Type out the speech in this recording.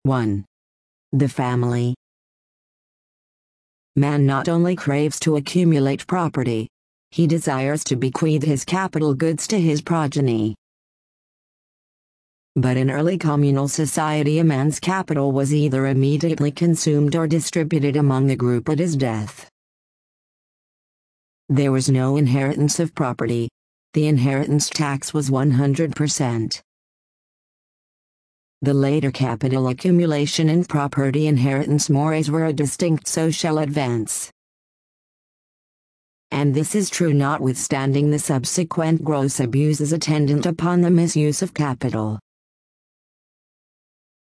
1. The family. Man not only craves to accumulate property, he desires to bequeath his capital goods to his progeny. But in early communal society, a man's capital was either immediately consumed or distributed among the group at his death. There was no inheritance of property. The inheritance tax was 100%. The later capital accumulation and property inheritance mores were a distinct social advance. And this is true notwithstanding the subsequent gross abuses attendant upon the misuse of capital.